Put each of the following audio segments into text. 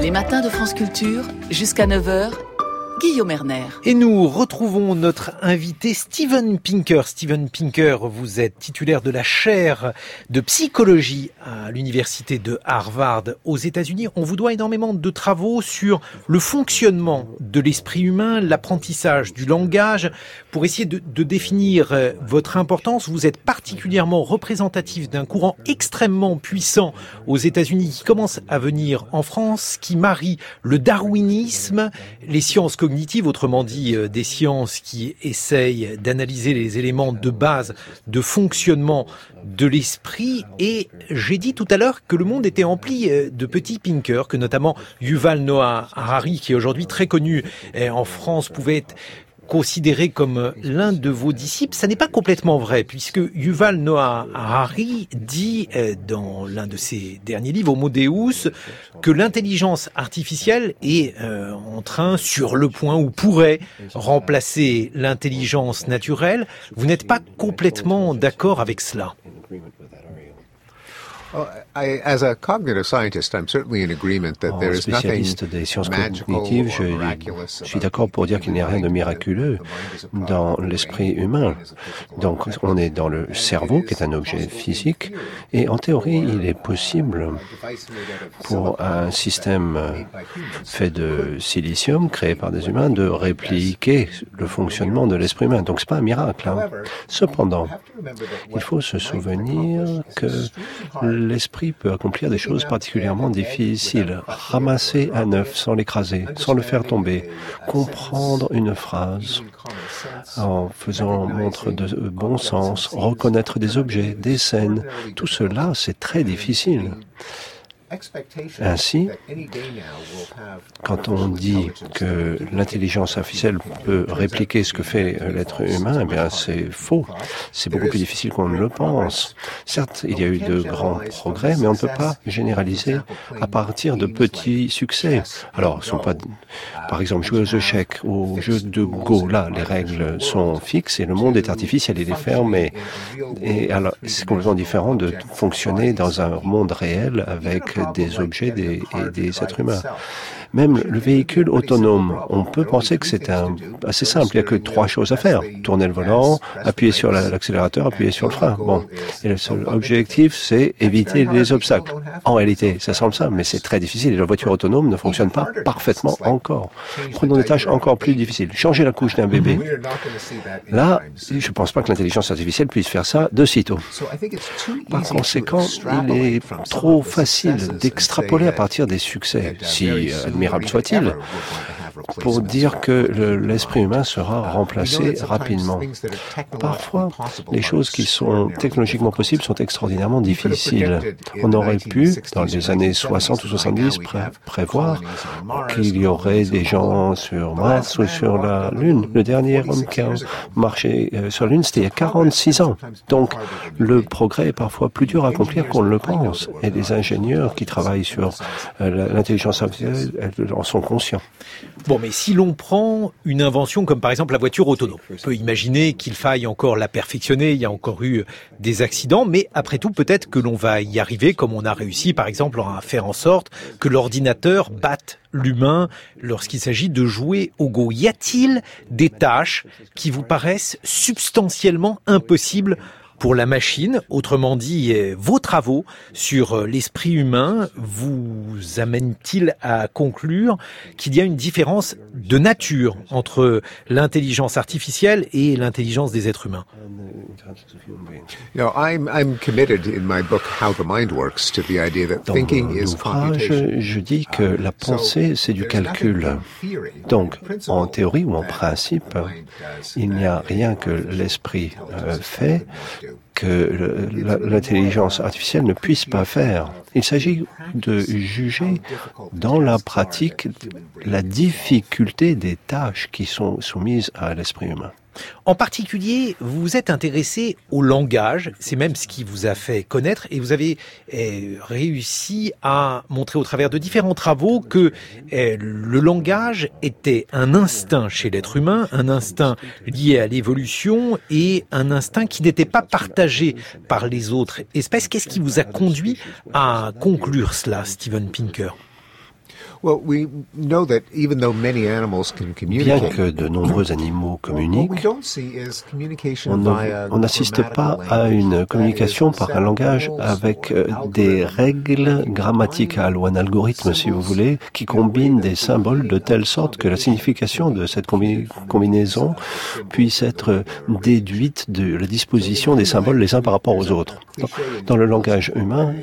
Les matins de France Culture, jusqu'à 9h, Guillaume Erner. Et nous retrouvons notre invité Steven Pinker. Steven Pinker, vous êtes titulaire de la chaire de psychologie à l'université de Harvard aux États-Unis. On vous doit énormément de travaux sur le fonctionnement de l'esprit humain, l'apprentissage du langage. Pour essayer de définir votre importance, vous êtes particulièrement représentatif d'un courant extrêmement puissant aux États-Unis qui commence à venir en France, qui marie le darwinisme, les sciences cognitives, autrement dit des sciences qui essayent d'analyser les éléments de base de fonctionnement de l'esprit. Et j'ai dit tout à l'heure que le monde était empli de petits Pinkers, que notamment Yuval Noah Harari, qui est aujourd'hui très connu en France, pouvait être considéré comme l'un de vos disciples. Ça n'est pas complètement vrai, puisque Yuval Noah Harari dit dans l'un de ses derniers livres, Homo Deus, que l'intelligence artificielle est en train, sur le point, ou pourrait remplacer l'intelligence naturelle. Vous n'êtes pas complètement d'accord avec cela? En spécialiste des sciences cognitives, je suis d'accord pour dire qu'il n'y a rien de miraculeux dans l'esprit humain. Donc, on est dans le cerveau, qui est un objet physique, et en théorie, il est possible pour un système fait de silicium, créé par des humains, de répliquer le fonctionnement de l'esprit humain. Donc, c'est pas un miracle, hein. Cependant, il faut se souvenir que l'esprit peut accomplir des choses particulièrement difficiles. Ramasser un œuf sans l'écraser, sans le faire tomber, comprendre une phrase en faisant montre de bon sens, reconnaître des objets, des scènes, tout cela, c'est très difficile. Ainsi, quand on dit que l'intelligence artificielle peut répliquer ce que fait l'être humain, eh bien c'est faux. C'est beaucoup plus difficile qu'on ne le pense. Certes, il y a eu de grands progrès, mais on ne peut pas généraliser à partir de petits succès. Alors, sont pas, par exemple, jouer aux échecs ou aux jeux de Go, là, les règles sont fixes et le monde est artificiel, il est fermé. Et alors, c'est complètement différent de fonctionner dans un monde réel avec des objets et des êtres humains. Même le véhicule autonome, on peut penser que c'est assez simple. Il n'y a que 3 choses à faire. Tourner le volant, appuyer sur l'accélérateur, appuyer sur le frein. Bon. Et le seul objectif, c'est éviter les obstacles. En réalité, ça semble simple, mais c'est très difficile. Et la voiture autonome ne fonctionne pas parfaitement encore. Prenons des tâches encore plus difficiles. Changer la couche d'un bébé. Là, je ne pense pas que l'intelligence artificielle puisse faire ça de sitôt. Par conséquent, il est trop facile d'extrapoler à partir des succès, si admirable soit-il, pour dire que l'esprit humain sera remplacé rapidement. Parfois, les choses qui sont technologiquement possibles sont extraordinairement difficiles. On aurait pu, dans les années 60 ou 70, prévoir qu'il y aurait des gens sur Mars ou sur la Lune. Le dernier homme qui a marché sur la Lune, c'était il y a 46 ans. Donc, le progrès est parfois plus dur à accomplir qu'on ne le pense. Et les ingénieurs qui travaillent sur l'intelligence artificielle en sont conscients. Bon, mais si l'on prend une invention comme par exemple la voiture autonome, on peut imaginer qu'il faille encore la perfectionner, il y a encore eu des accidents, mais après tout, peut-être que l'on va y arriver, comme on a réussi par exemple à faire en sorte que l'ordinateur batte l'humain lorsqu'il s'agit de jouer au Go. Y a-t-il des tâches qui vous paraissent substantiellement impossibles pour la machine? Autrement dit, vos travaux sur l'esprit humain vous amènent-ils à conclure qu'il y a une différence de nature entre l'intelligence artificielle et l'intelligence des êtres humains? Dans mon ouvrage, je dis que la pensée, c'est du calcul. Donc, en théorie ou en principe, il n'y a rien que l'esprit fait que l'intelligence artificielle ne puisse pas faire. Il s'agit de juger dans la pratique la difficulté des tâches qui sont soumises à l'esprit humain. En particulier, vous vous êtes intéressé au langage, c'est même ce qui vous a fait connaître, et vous avez réussi à montrer au travers de différents travaux que le langage était un instinct chez l'être humain, un instinct lié à l'évolution et un instinct qui n'était pas partagé par les autres espèces. Qu'est-ce qui vous a conduit à conclure cela, Steven Pinker ? Bien que de nombreux animaux communiquent, on n'assiste pas à une communication par un langage avec des règles grammaticales ou un algorithme, si vous voulez, qui combine des symboles de telle sorte que la signification de cette combinaison puisse être déduite de la disposition des symboles les uns par rapport aux autres. Dans le langage humain,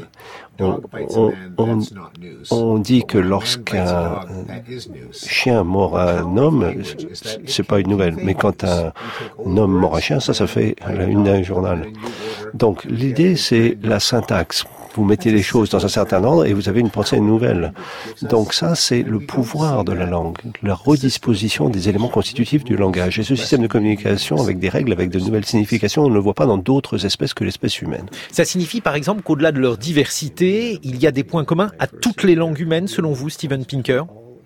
on dit que lorsqu'un chien mord un homme, c'est pas une nouvelle. Mais quand un homme mord un chien, ça fait la une d'un journal. Donc l'idée, c'est la syntaxe. Vous mettez les choses dans un certain ordre et vous avez une pensée nouvelle. Donc ça, c'est le pouvoir de la langue, la redisposition des éléments constitutifs du langage. Et ce système de communication avec des règles, avec de nouvelles significations, on ne le voit pas dans d'autres espèces que l'espèce humaine. Ça signifie par exemple qu'au-delà de leur diversité, il y a des points communs à toutes les langues humaines, selon vous, Steven Pinker?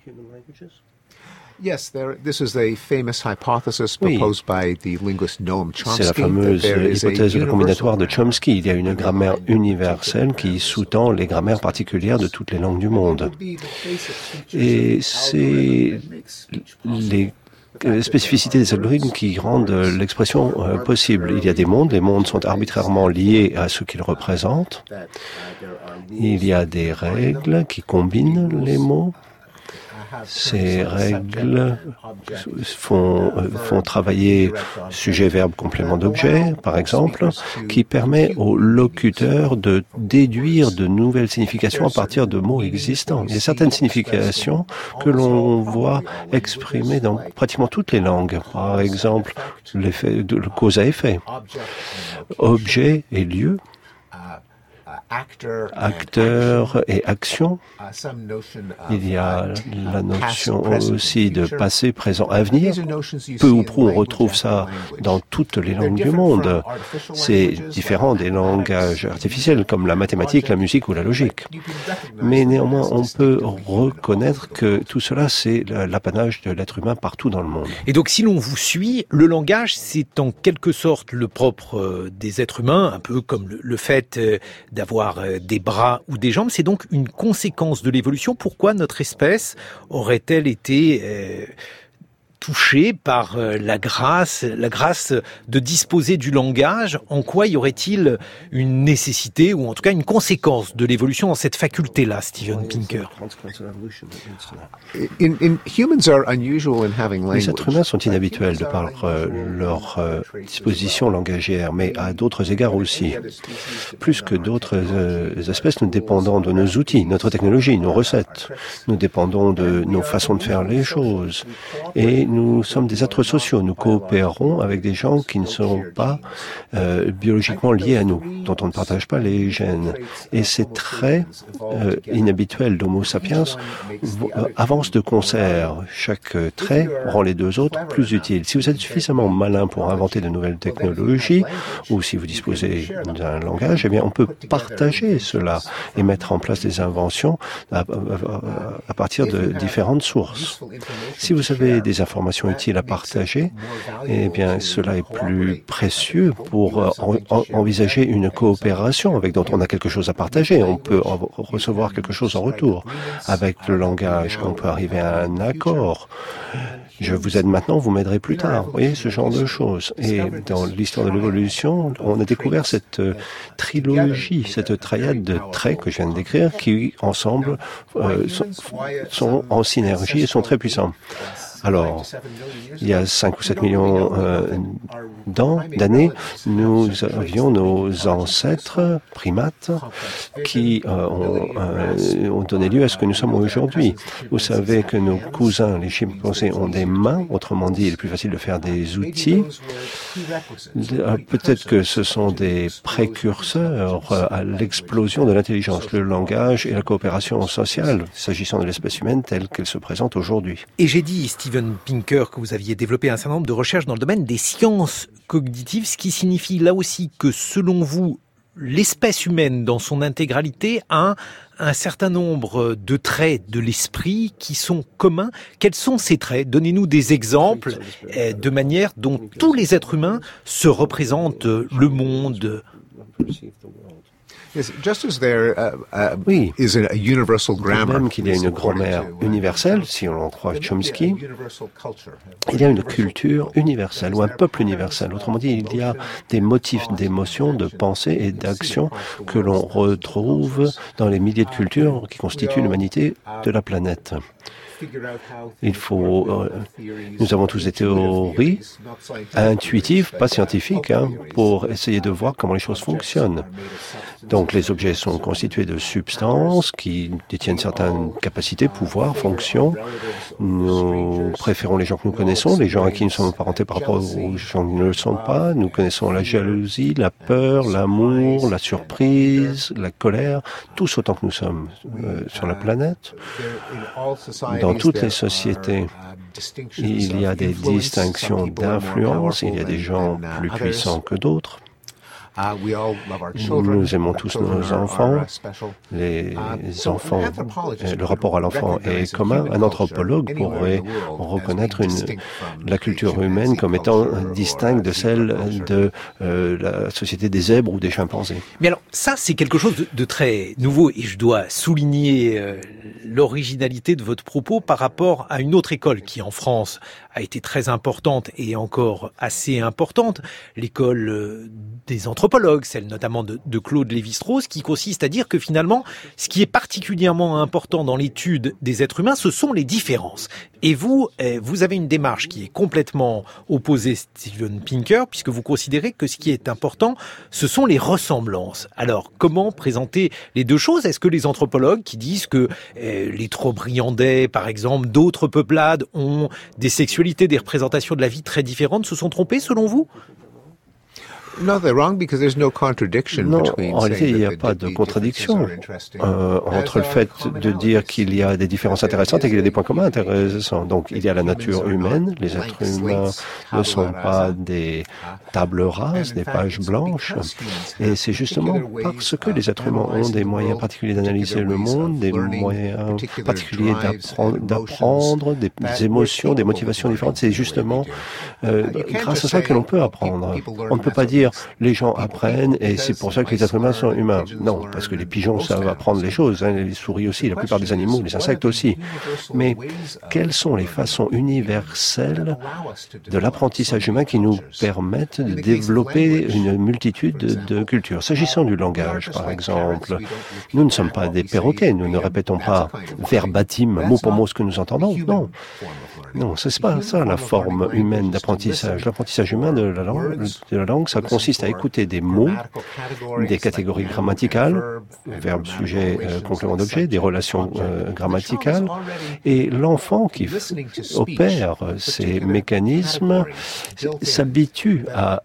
Oui, c'est la fameuse hypothèse combinatoire de Chomsky. Il y a une grammaire universelle qui sous-tend les grammaires particulières de toutes les langues du monde. Et c'est les spécificités des algorithmes qui rendent l'expression possible. Il y a des mondes, les mondes sont arbitrairement liés à ce qu'ils représentent. Il y a des règles qui combinent les mots. Ces règles font travailler sujet, verbe, complément d'objet, par exemple, qui permet au locuteur de déduire de nouvelles significations à partir de mots existants. Il y a certaines significations que l'on voit exprimées dans pratiquement toutes les langues. Par exemple, l'effet de cause à effet, objet et lieu, acteur et action. Il y a la notion aussi de passé, présent, avenir. Peu ou prou, on retrouve ça dans toutes les langues du monde. C'est différent des langages artificiels comme la mathématique, la musique ou la logique. Mais néanmoins, on peut reconnaître que tout cela, c'est l'apanage de l'être humain partout dans le monde. Et donc, si l'on vous suit, le langage, c'est en quelque sorte le propre des êtres humains, un peu comme le fait d'avoir des bras ou des jambes. C'est donc une conséquence de l'évolution. Pourquoi notre espèce aurait-elle été touchée par la grâce de disposer du langage? En quoi y aurait-il une nécessité ou en tout cas une conséquence de l'évolution dans cette faculté-là, Steven Pinker? Les êtres humains sont inhabituels de par leur disposition langagière, mais à d'autres égards aussi. Plus que d'autres espèces, nous dépendons de nos outils, notre technologie, nos recettes. Nous dépendons de nos façons de faire les choses. Et nous sommes des êtres sociaux. Nous coopérons avec des gens qui ne sont pas biologiquement liés à nous, dont on ne partage pas les gènes. Et ces traits inhabituels d'Homo sapiens avancent de concert. Chaque trait rend les deux autres plus utiles. Si vous êtes suffisamment malin pour inventer de nouvelles technologies, ou si vous disposez d'un langage, eh bien, on peut partager cela et mettre en place des inventions à partir de différentes sources. Si vous avez des informations utiles à partager, eh bien, cela est plus précieux pour envisager une coopération avec d'autres. On a quelque chose à partager. On peut recevoir quelque chose en retour. Avec le langage, on peut arriver à un accord. Je vous aide maintenant, vous m'aiderez plus tard. Vous voyez, ce genre de choses. Et dans l'histoire de l'évolution, on a découvert cette trilogie, cette triade de traits que je viens de décrire, qui, ensemble, sont en synergie et sont très puissants. Alors, il y a 5 ou 7 millions d'années, nous avions nos ancêtres primates qui ont donné lieu à ce que nous sommes aujourd'hui. Vous savez que nos cousins, les chimpanzés, ont des mains, autrement dit, il est plus facile de faire des outils. Peut-être que ce sont des précurseurs à l'explosion de l'intelligence, le langage et la coopération sociale, s'agissant de l'espèce humaine telle qu'elle se présente aujourd'hui. Et j'ai dit, Steven Pinker, que vous aviez développé un certain nombre de recherches dans le domaine des sciences cognitives, ce qui signifie là aussi que selon vous, l'espèce humaine dans son intégralité a un certain nombre de traits de l'esprit qui sont communs. Quels sont ces traits? Donnez-nous des exemples de manière dont tous les êtres humains se représentent le monde. Oui, de même qu'il y a une grammaire universelle, si on en croit Chomsky, il y a une culture universelle ou un peuple universel. Autrement dit, il y a des motifs d'émotion, de pensée et d'action que l'on retrouve dans les milliers de cultures qui constituent l'humanité de la planète. Nous avons tous des théories intuitives, pas scientifiques, pour essayer de voir comment les choses fonctionnent. Donc les objets sont constitués de substances qui détiennent certaines capacités, pouvoirs, fonctions. Nous préférons les gens que nous connaissons, les gens à qui nous sommes parentés par rapport aux gens qui ne le sont pas. Nous connaissons la jalousie, la peur, l'amour, la surprise, la colère, tous autant que nous sommes sur la planète. Dans toutes les sociétés, il y a des distinctions d'influence, il y a des gens plus puissants que d'autres. Nous aimons tous nos enfants. Les enfants, le rapport à l'enfant est commun. Un anthropologue pourrait reconnaître la culture humaine comme étant distincte de celle de la société des zèbres ou des chimpanzés. Mais alors, ça, c'est quelque chose de très nouveau et je dois souligner l'originalité de votre propos par rapport à une autre école qui, en France, a été très importante et encore assez importante, l'école des anthropologues, celle notamment de Claude Lévi-Strauss, qui consiste à dire que finalement, ce qui est particulièrement important dans l'étude des êtres humains, ce sont les différences. Et vous avez une démarche qui est complètement opposée, Steven Pinker, puisque vous considérez que ce qui est important, ce sont les ressemblances. Alors, comment présenter les deux choses ? Est-ce que les anthropologues qui disent que les Trobriandais, par exemple, d'autres peuplades ont des sexualités, des représentations de la vie très différentes, se sont trompés selon vous ? Non, en réalité, il n'y a pas de contradiction entre le fait de dire qu'il y a des différences intéressantes et qu'il y a des points communs intéressants. Donc, il y a la nature humaine. Les êtres humains ne sont pas des tables rases, des pages blanches. Et c'est justement parce que les êtres humains ont des moyens particuliers d'analyser le monde, des moyens particuliers d'apprendre, des émotions, des motivations différentes. C'est justement grâce à ça que l'on peut apprendre. On ne peut pas dire les gens apprennent et c'est pour ça que les êtres humains sont humains. Non, parce que les pigeons savent apprendre les choses, les souris aussi, la plupart des animaux, les insectes aussi. Mais quelles sont les façons universelles de l'apprentissage humain qui nous permettent de développer une multitude de cultures? S'agissant du langage, par exemple, nous ne sommes pas des perroquets, nous ne répétons pas verbatim, mot pour mot ce que nous entendons. Non. Non, c'est pas ça la forme humaine d'apprentissage. L'apprentissage humain de la langue, ça consiste à écouter des mots, des catégories grammaticales, verbe, sujet, complément d'objet, des relations grammaticales, et l'enfant qui opère ces mécanismes s'habitue à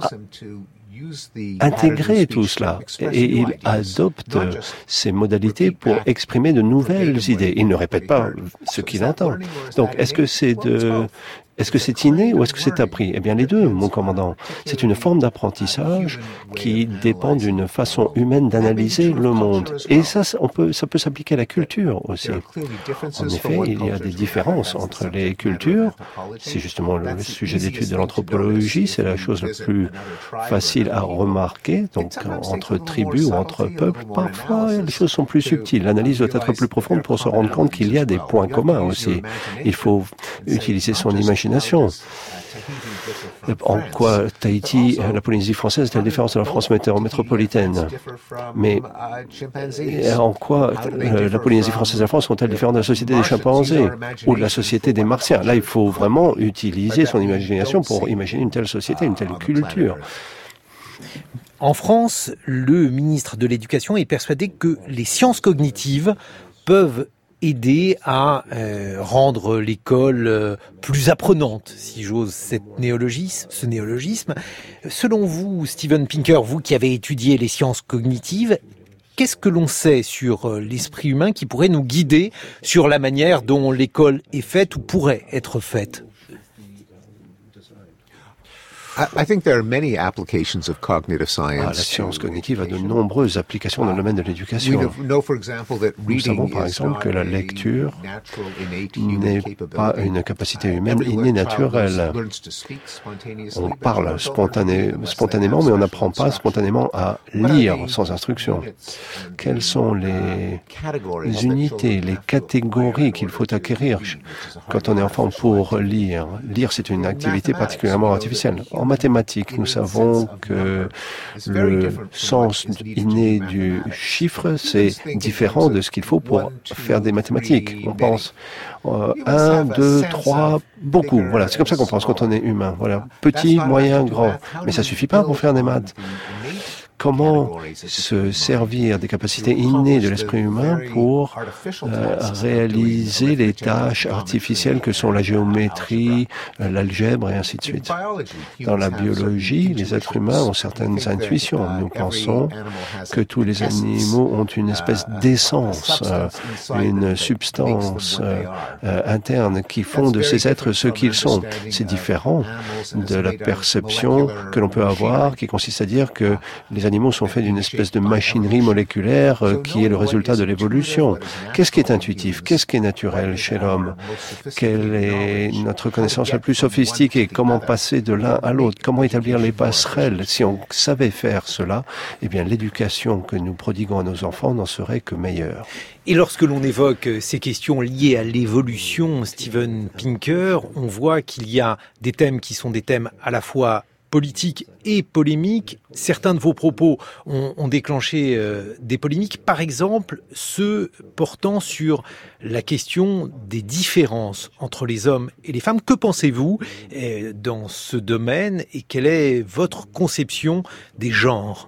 intégrer tout cela et il adopte ces modalités pour exprimer de nouvelles idées. Il ne répète pas ce qu'il entend. Donc, est-ce que c'est inné ou est-ce que c'est appris? Eh bien, les deux, mon commandant. C'est une forme d'apprentissage qui dépend d'une façon humaine d'analyser le monde. Et ça peut s'appliquer à la culture aussi. En effet, il y a des différences entre les cultures. C'est justement le sujet d'étude de l'anthropologie. C'est la chose la plus facile à remarquer. Donc, entre tribus ou entre peuples, parfois, les choses sont plus subtiles. L'analyse doit être plus profonde pour se rendre compte qu'il y a des points communs aussi. Il faut utiliser son imagination. En quoi Tahiti, la Polynésie française est-elle différente de la France métropolitaine? Mais en quoi la Polynésie française et la France sont-elles différentes de la société des chimpanzés ou de la société des martiens? Là, il faut vraiment utiliser son imagination pour imaginer une telle société, une telle culture. En France, le ministre de l'Éducation est persuadé que les sciences cognitives peuvent aider à rendre l'école plus apprenante, si j'ose ce néologisme. Selon vous, Steven Pinker, vous qui avez étudié les sciences cognitives, qu'est-ce que l'on sait sur l'esprit humain qui pourrait nous guider sur la manière dont l'école est faite ou pourrait être faite? I think there are many applications of cognitive La science. science cognitive a de nombreuses applications dans le domaine de l'éducation. Nous savons par exemple que la lecture n'est pas une capacité humaine innée naturelle. On parle spontanément, mais on n'apprend pas spontanément à lire sans instruction. Quelles sont les unités, les catégories qu'il faut acquérir quand on est enfant pour lire? Lire, c'est une activité particulièrement artificielle. En mathématiques, nous savons que le sens inné du chiffre, c'est différent de ce qu'il faut pour faire des mathématiques. On pense 1, 2, 3, beaucoup. Voilà, c'est comme ça qu'on pense quand on est humain. Voilà, petit, moyen, grand. Mais ça suffit pas pour faire des maths. Comment se servir des capacités innées de l'esprit humain pour réaliser les tâches artificielles que sont la géométrie, l'algèbre et ainsi de suite. Dans la biologie, les êtres humains ont certaines intuitions. Nous pensons que tous les animaux ont une espèce d'essence, une substance interne qui font de ces êtres ce qu'ils sont. C'est différent de la perception que l'on peut avoir, qui consiste à dire que les animaux sont faits d'une espèce de machinerie moléculaire qui est le résultat de l'évolution. Qu'est-ce qui est intuitif? Qu'est-ce qui est naturel chez l'homme? Quelle est notre connaissance la plus sophistiquée? Comment passer de l'un à l'autre? Comment établir les passerelles? Si on savait faire cela, eh bien l'éducation que nous prodiguons à nos enfants n'en serait que meilleure. Et lorsque l'on évoque ces questions liées à l'évolution, Steven Pinker, on voit qu'il y a des thèmes qui sont des thèmes à la fois politique et polémique. Certains de vos propos ont déclenché des polémiques, par exemple ceux portant sur la question des différences entre les hommes et les femmes. Que pensez-vous dans ce domaine et quelle est votre conception des genres?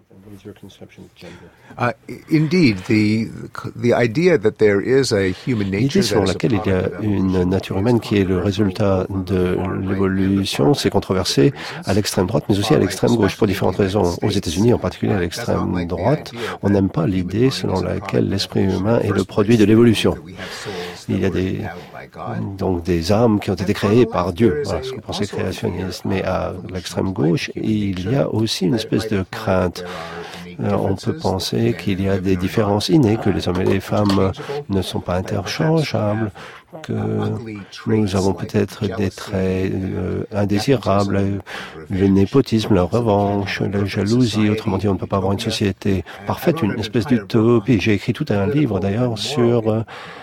L'idée selon laquelle il y a une nature humaine qui est le résultat de l'évolution, c'est controversé à l'extrême droite, mais aussi à l'extrême gauche, pour différentes raisons. Aux États-Unis, en particulier à l'extrême droite, on n'aime pas l'idée selon laquelle l'esprit humain est le produit de l'évolution. Il y a des âmes qui ont été créées par Dieu, voilà ce qu'on pensait créationniste. Mais à l'extrême gauche, il y a aussi une espèce de crainte. On peut penser qu'il y a des différences innées, que les hommes et les femmes ne sont pas interchangeables, que nous avons peut-être des traits indésirables, le népotisme, la revanche, la jalousie. Autrement dit, on ne peut pas avoir une société parfaite, une espèce d'utopie. J'ai écrit tout un livre d'ailleurs sur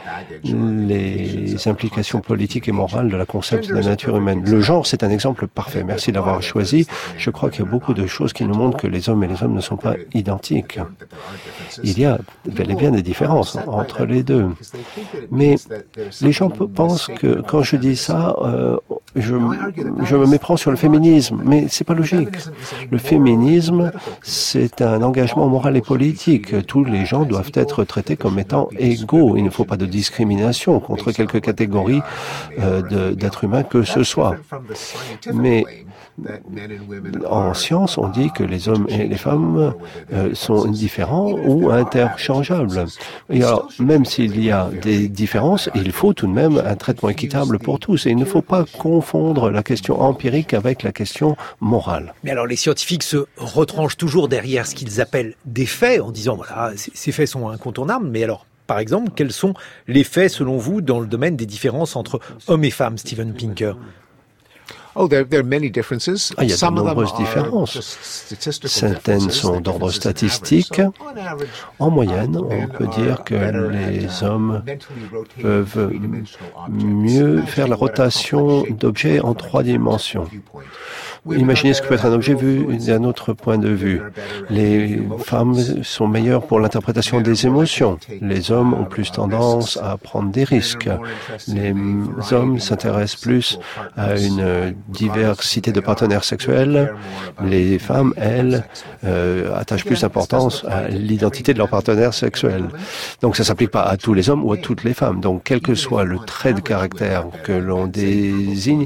les implications politiques et morales de la concept de la nature humaine. Le genre, c'est un exemple parfait. Merci de l'avoir choisi. Je crois qu'il y a beaucoup de choses qui nous montrent que les hommes et les hommes ne sont pas identiques. Il y a bel et bien des différences entre les deux. Mais les gens pensent que quand je dis ça, je me méprends sur le féminisme, mais c'est pas logique. Le féminisme, c'est un engagement moral et politique. Tous les gens doivent être traités comme étant égaux. Il ne faut pas de discrimination contre quelque catégorie d'êtres humains que ce soit. Mais en science, on dit que les hommes et les femmes sont différents ou interchangeables. Et alors, même s'il y a des différences, il faut tout de même un traitement équitable pour tous. Et il ne faut pas confondre la question empirique avec la question morale. Mais alors, les scientifiques se retranchent toujours derrière ce qu'ils appellent des faits, en disant, voilà, ces faits sont incontournables, mais alors, par exemple, quels sont les faits, selon vous, dans le domaine des différences entre hommes et femmes, Steven Pinker? Il y a de nombreuses différences. Certaines sont d'ordre statistique. En moyenne, on peut dire que les hommes peuvent mieux faire la rotation d'objets en 3 dimensions. Imaginez ce que peut être un objet vu d'un autre point de vue. Les femmes sont meilleures pour l'interprétation des émotions. Les hommes ont plus tendance à prendre des risques. Les hommes s'intéressent plus à une diversité de partenaires sexuels. Les femmes, elles, attachent plus d'importance à l'identité de leur partenaire sexuel. Donc ça s'applique pas à tous les hommes ou à toutes les femmes. Donc quel que soit le trait de caractère que l'on désigne,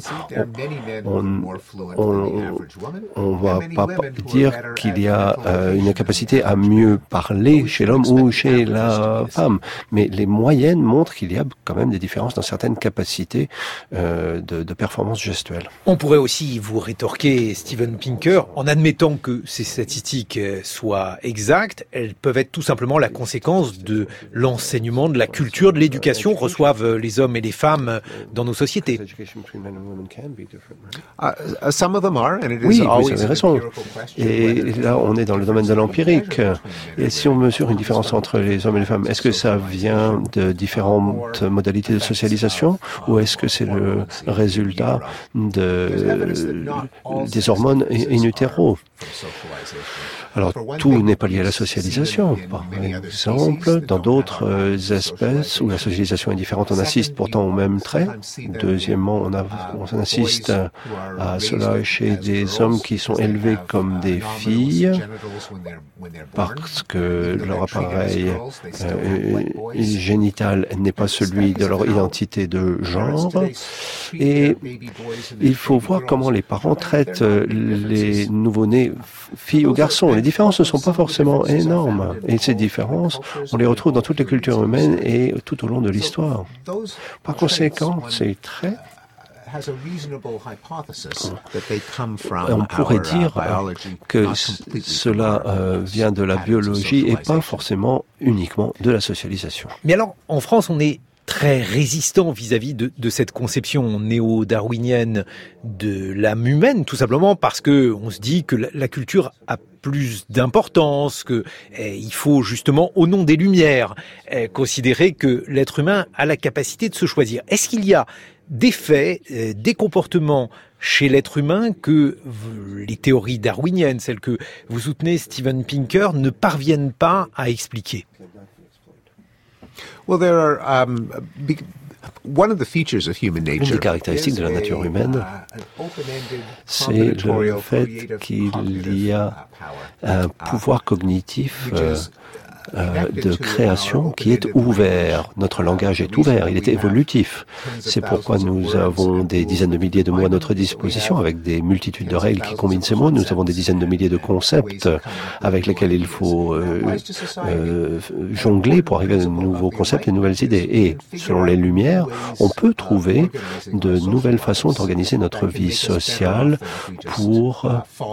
on va pas dire qu'il y a une capacité à mieux parler chez l'homme ou chez la femme. Mais les moyennes montrent qu'il y a quand même des différences dans certaines capacités de performance gestuelle. On pourrait aussi vous rétorquer, Steven Pinker, en admettant que ces statistiques soient exactes, elles peuvent être tout simplement la conséquence de l'enseignement, de la culture, de l'éducation reçoivent les hommes et les femmes dans nos sociétés. Some of them are, and it is Oui, vous always avez an raison. empirical question Et whether là, on est dans le domaine de l'empirique. Et si on mesure une différence entre les hommes et les femmes, est-ce que ça vient de différentes modalités de socialisation ou est-ce que c'est le résultat des hormones in utero? Alors, tout n'est pas lié à la socialisation. Par exemple, dans d'autres espèces où la socialisation est différente, on assiste pourtant aux mêmes traits. Deuxièmement, on assiste à cela chez des hommes qui sont élevés comme des filles parce que leur appareil génital n'est pas celui de leur identité de genre. Et il faut voir comment les parents traitent les nouveau-nés, filles ou garçons. Les différences ne sont pas forcément énormes. Et ces différences, on les retrouve dans toutes les cultures humaines et tout au long de l'histoire. Par conséquent, ces traits, on pourrait dire que cela vient de la biologie et pas forcément uniquement de la socialisation. Mais alors, en France, on est très résistant vis-à-vis de cette conception néo-darwinienne de l'âme humaine, tout simplement parce que on se dit que la culture a plus d'importance, que il faut justement, au nom des Lumières, considérer que l'être humain a la capacité de se choisir. Est-ce qu'il y a des faits, des comportements chez l'être humain que les théories darwiniennes, celles que vous soutenez, Steven Pinker, ne parviennent pas à expliquer? Well, there are one of the features of human nature. Une des caractéristiques de la nature humaine, c'est le fait qu'il y a un pouvoir cognitif de création qui est ouvert. Notre langage est ouvert, il est évolutif. C'est pourquoi nous avons des dizaines de milliers de mots à notre disposition avec des multitudes de règles qui combinent ces mots. Nous avons des dizaines de milliers de concepts avec lesquels il faut jongler pour arriver à de nouveaux concepts et de nouvelles idées. Et selon les Lumières, on peut trouver de nouvelles façons d'organiser notre vie sociale pour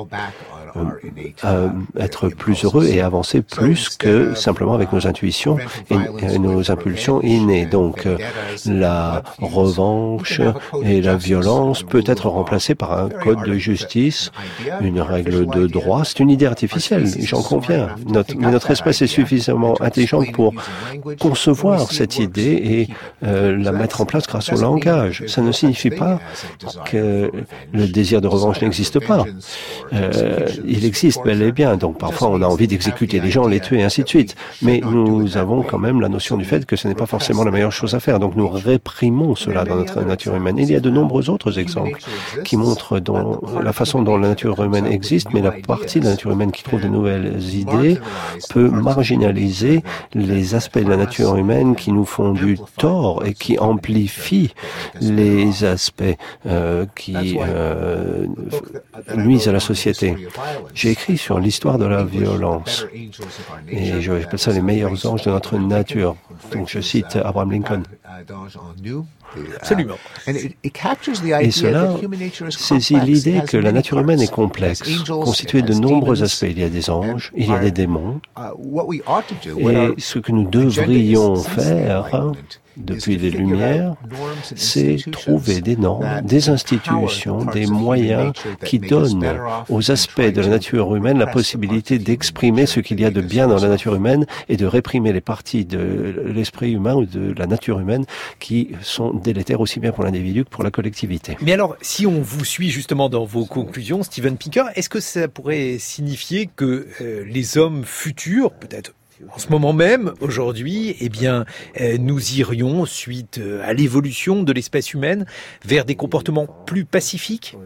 être plus heureux et avancer plus que simplement avec nos intuitions et nos impulsions innées. Donc, la revanche et la violence peut être remplacée par un code de justice, une règle de droit. C'est une idée artificielle, j'en conviens. Mais notre espèce est suffisamment intelligente pour concevoir cette idée et la mettre en place grâce au langage. Ça ne signifie pas que le désir de revanche n'existe pas. Il existe bel et bien. Donc, parfois, on a envie d'exécuter les gens, les tuer, et ainsi de suite. Mais nous avons quand même la notion du fait que ce n'est pas forcément la meilleure chose à faire. Donc nous réprimons cela dans notre nature humaine. Il y a de nombreux autres exemples qui montrent la façon dont la nature humaine existe, mais la partie de la nature humaine qui trouve de nouvelles idées peut marginaliser les aspects de la nature humaine qui nous font du tort et qui amplifient les aspects qui nuisent à la société. J'ai écrit sur l'histoire de la violence et j'appelle ça les meilleurs anges de notre nature. Donc je cite Abraham Lincoln. Absolument. Et cela saisit l'idée que la nature humaine est complexe, constituée de nombreux aspects. Il y a des anges, il y a des démons. Et ce que nous devrions faire depuis les Lumières, c'est trouver des normes, des institutions, des moyens qui donnent aux aspects de la nature humaine la possibilité d'exprimer ce qu'il y a de bien dans la nature humaine et de réprimer les parties de l'esprit humain ou de la nature humaine qui sont délétères aussi bien pour l'individu que pour la collectivité. Mais alors, si on vous suit justement dans vos conclusions, Steven Pinker, est-ce que ça pourrait signifier que les hommes futurs, peut-être en ce moment même, aujourd'hui, eh bien, nous irions, suite à l'évolution de l'espèce humaine, vers des comportements plus pacifiques?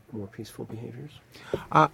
Non,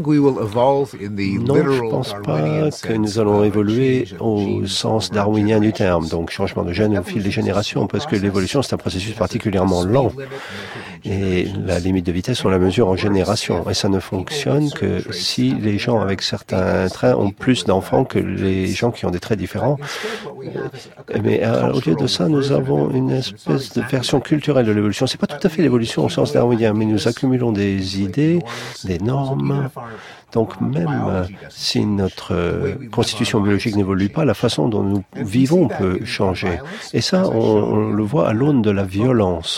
je pense pas que nous allons évoluer au sens darwinien du terme, donc changement de gène au fil des générations, parce que l'évolution, c'est un processus particulièrement lent. Et la limite de vitesse, on la mesure en génération. Et ça ne fonctionne que si les gens avec certains traits ont plus d'enfants que les des gens qui ont des traits différents. Mais au lieu de ça, nous avons une espèce de version culturelle de l'évolution. C'est pas tout à fait l'évolution au sens darwinien, mais nous accumulons des idées, des normes. Donc même si notre constitution biologique n'évolue pas, la façon dont nous vivons peut changer. Et ça, on le voit à l'aune de la violence.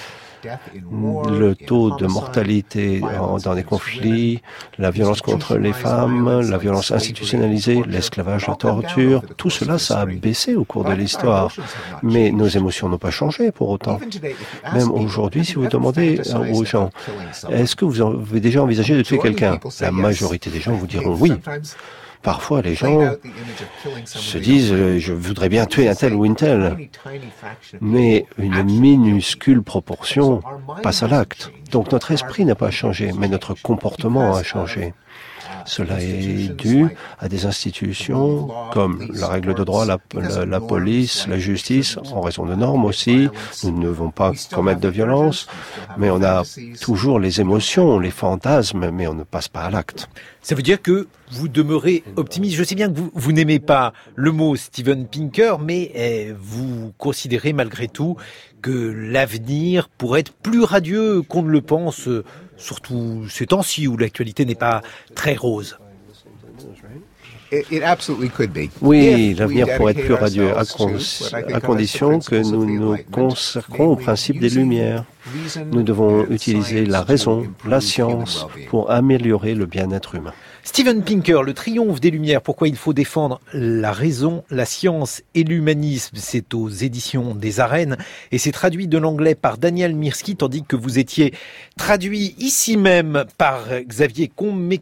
Le taux de mortalité dans les conflits, la violence contre les femmes, la violence institutionnalisée, l'esclavage, la torture, tout cela, ça a baissé au cours de l'histoire. Mais nos émotions n'ont pas changé pour autant. Même aujourd'hui, si vous demandez aux gens, est-ce que vous avez déjà envisagé de tuer quelqu'un? La majorité des gens vous diront oui. Parfois, les gens se disent « je voudrais bien tuer un tel ou une telle », mais une minuscule proportion passe à l'acte. Donc notre esprit n'a pas changé, mais notre comportement a changé. Cela est dû à des institutions comme la règle de droit, la police, la justice, en raison de normes aussi. Nous ne devons pas commettre de violence, mais on a toujours les émotions, les fantasmes, mais on ne passe pas à l'acte. Ça veut dire que vous demeurez optimiste. Je sais bien que vous n'aimez pas le mot Steven Pinker, mais vous considérez malgré tout que l'avenir pourrait être plus radieux qu'on ne le pense, surtout ces temps-ci où l'actualité n'est pas très rose. Oui, l'avenir pourrait être plus radieux, à condition que nous nous consacrons au principe des Lumières. Nous devons utiliser la raison, la science, pour améliorer le bien-être humain. Steven Pinker, le triomphe des Lumières, pourquoi il faut défendre la raison, la science et l'humanisme, c'est aux éditions des Arènes et c'est traduit de l'anglais par Daniel Mirski, tandis que vous étiez traduit ici même par Xavier Combe. Mais